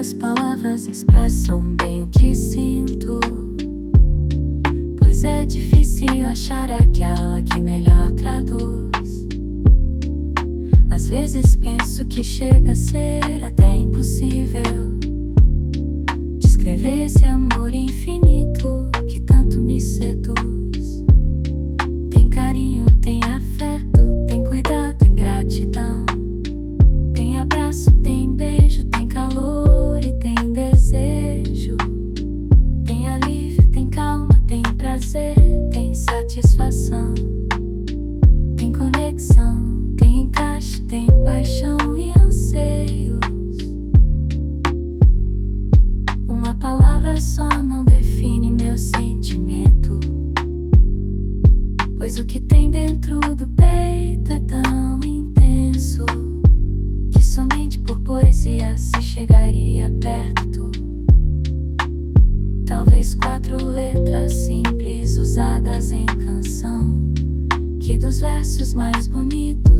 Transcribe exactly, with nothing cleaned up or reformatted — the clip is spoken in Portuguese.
Poucas palavras expressam bem o que sinto, pois é difícil achar aquela que melhor traduz. Às vezes penso que chega a ser até impossível descrever esse amor infinito que tanto me seduz. Tem carinho, tem afeto, tem cuidado, tem gratidão, tem abraço, tem beijo, tem calor e tem desejo. Tem alívio, tem calma, tem prazer, tem satisfação, tem conexão, tem encaixe, tem paixão e anseios. Uma palavra só não define meu sentimento, pois o que tem dentro do peito é tão intenso que somente por poesia se chegaria perto. Talvez quatro letras simples usadas em canção, que dos versos mais bonitos